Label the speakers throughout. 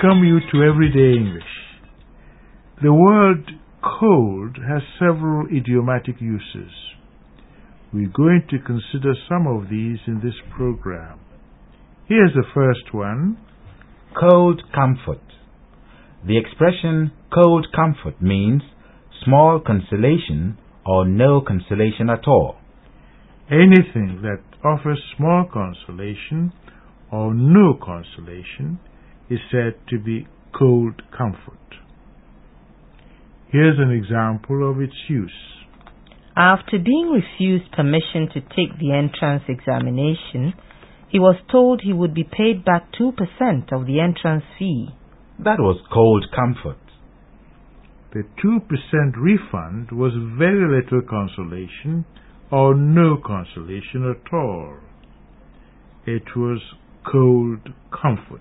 Speaker 1: welcome you to Everyday English. The word cold has several idiomatic uses. We're going to consider some of these in this program. Here's the first one.
Speaker 2: Cold comfort. The expression cold comfort means small consolation or no consolation at all.
Speaker 1: Anything that offers small consolation or no consolation is said to be cold comfort. Here's an example of its use.
Speaker 3: After being refused permission to take the entrance examination, he was told he would be paid back 2% of the entrance fee.
Speaker 2: That was cold comfort.
Speaker 1: The 2% refund was very little consolation or no consolation at all. It was cold comfort.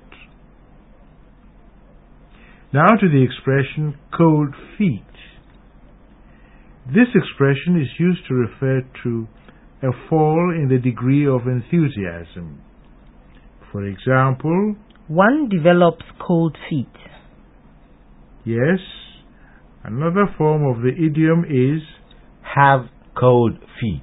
Speaker 1: Now to the expression cold feet. This expression is used to refer to a fall in the degree of enthusiasm. For example,
Speaker 3: one develops cold feet.
Speaker 1: Yes, another form of the idiom is
Speaker 2: have cold feet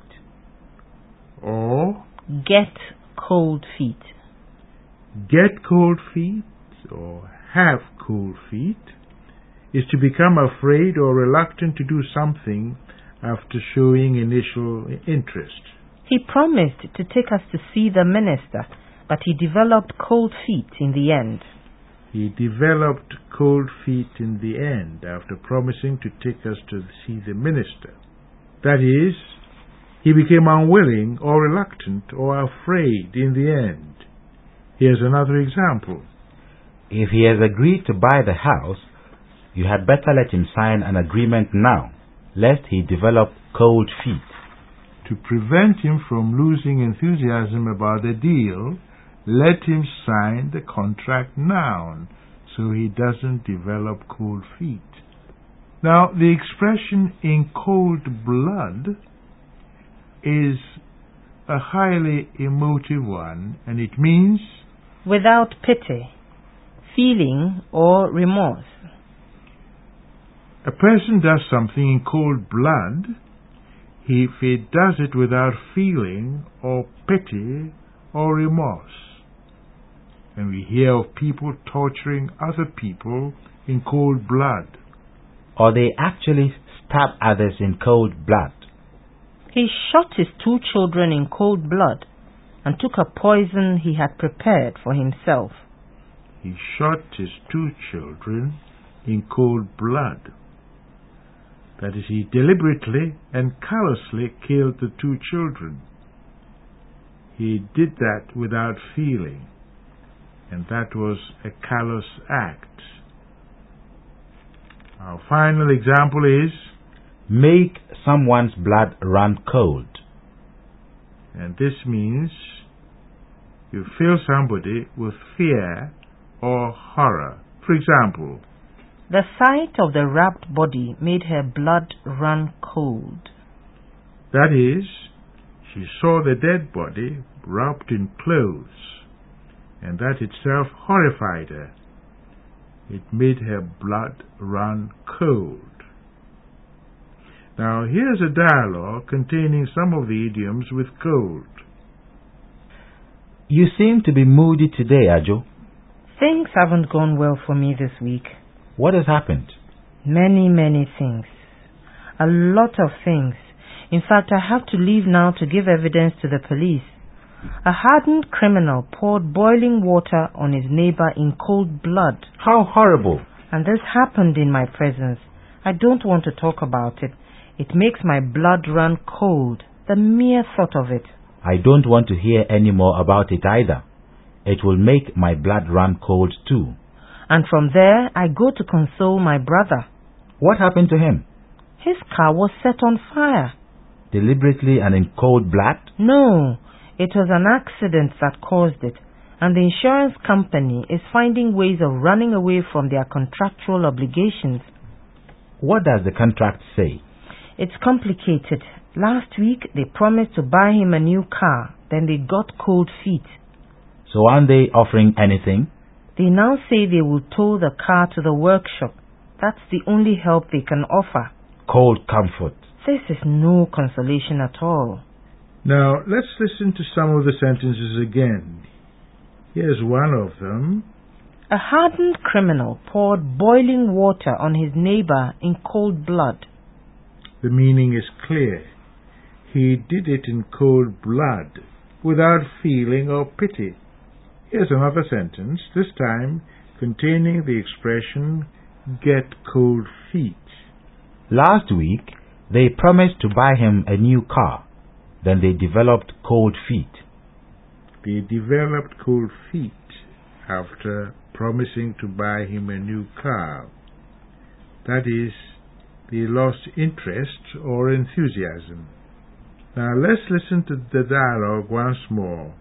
Speaker 1: or
Speaker 3: get cold feet.
Speaker 1: Get cold feet or have cold feet is to become afraid or reluctant to do something after showing initial interest.
Speaker 3: He promised to take us to see the minister, but he developed cold feet in the end.
Speaker 1: He developed cold feet in the end after promising to take us to see the minister. That is, he became unwilling or reluctant or afraid in the end. Here's another example.
Speaker 2: If he has agreed to buy the house, you had better let him sign an agreement now, lest he develop cold feet.
Speaker 1: To prevent him from losing enthusiasm about the deal, let him sign the contract now, so he doesn't develop cold feet. Now, the expression in cold blood is a highly emotive one, and it means
Speaker 3: without pity, feeling, or remorse.
Speaker 1: A person does something in cold blood if he does it without feeling or pity or remorse. And we hear of people torturing other people in cold blood.
Speaker 2: Or they actually stab others in cold blood.
Speaker 3: He shot his 2 children in cold blood and took a poison he had prepared for himself.
Speaker 1: He shot his 2 children in cold blood. That is, he deliberately and callously killed the 2 children. He did that without feeling, and that was a callous act. Our final example is
Speaker 2: make someone's blood run cold.
Speaker 1: And this means you fill somebody with fear or horror. For example,
Speaker 3: the sight of the wrapped body made her blood run cold.
Speaker 1: That is, she saw the dead body wrapped in clothes, and that itself horrified her. It made her blood run cold. Now, here's a dialogue containing some of the idioms with cold.
Speaker 2: You seem to be moody today, Ajo.
Speaker 3: Things haven't gone well for me this week.
Speaker 2: What has happened?
Speaker 3: Many things. A lot of things. In fact, I have to leave now to give evidence to the police. A hardened criminal poured boiling water on his neighbor in cold blood.
Speaker 2: How horrible!
Speaker 3: And this happened in my presence. I don't want to talk about it. It makes my blood run cold, the mere thought of it.
Speaker 2: I don't want to hear any more about it either. It will make my blood run cold too.
Speaker 3: And from there, I go to console my brother.
Speaker 2: What happened to him?
Speaker 3: His car was set on fire.
Speaker 2: Deliberately and in cold blood?
Speaker 3: No, it was an accident that caused it, and the insurance company is finding ways of running away from their contractual obligations.
Speaker 2: What does the contract say?
Speaker 3: It's complicated. Last week, they promised to buy him a new car. Then they got cold feet.
Speaker 2: So aren't they offering anything?
Speaker 3: They now say they will tow the car to the workshop. That's the only help they can offer.
Speaker 2: Cold comfort.
Speaker 3: This is no consolation at all.
Speaker 1: Now, let's listen to some of the sentences again. Here's one of them.
Speaker 3: A hardened criminal poured boiling water on his neighbor in cold blood.
Speaker 1: The meaning is clear. He did it in cold blood, without feeling or pity. Here's another sentence, this time containing the expression, get cold feet.
Speaker 2: Last week, they promised to buy him a new car. Then they developed cold feet.
Speaker 1: They developed cold feet after promising to buy him a new car. That is, they lost interest or enthusiasm. Now let's listen to the dialogue once more.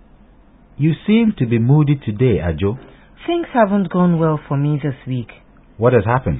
Speaker 2: You seem to be moody today, Ajo.
Speaker 3: Things haven't gone well for me this week.
Speaker 2: What has happened?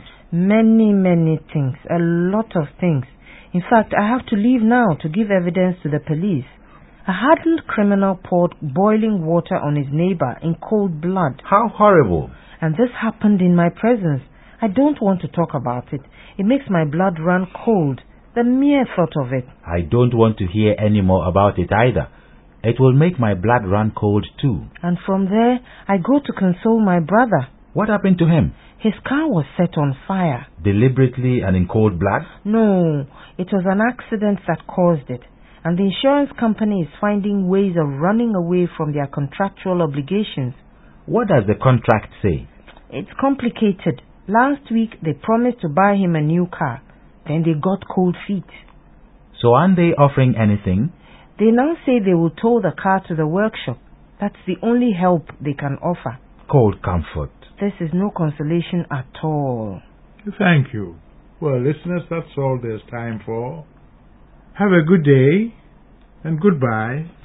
Speaker 3: Many things. A lot of things. In fact, I have to leave now to give evidence to the police. A hardened criminal poured boiling water on his neighbor in cold blood.
Speaker 2: How horrible.
Speaker 3: And this happened in my presence. I don't want to talk about it. It makes my blood run cold. The mere thought of it.
Speaker 2: I don't want to hear any more about it either. It will make my blood run cold too.
Speaker 3: And from there, I go to console my brother.
Speaker 2: What happened to him?
Speaker 3: His car was set on fire.
Speaker 2: Deliberately and in cold blood?
Speaker 3: No, it was an accident that caused it. And the insurance company is finding ways of running away from their contractual obligations.
Speaker 2: What does the contract say?
Speaker 3: It's complicated. Last week, they promised to buy him a new car. Then they got cold feet.
Speaker 2: So aren't they offering anything?
Speaker 3: They now say they will tow the car to the workshop. That's the only help they can offer.
Speaker 2: Cold comfort.
Speaker 3: This is no consolation at all.
Speaker 1: Thank you. Well, listeners, that's all there's time for. Have a good day and goodbye.